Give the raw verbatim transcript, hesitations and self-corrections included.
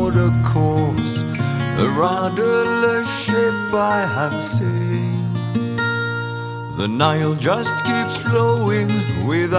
out a course, a rudderless ship I have seen. The Nile just keeps flowing without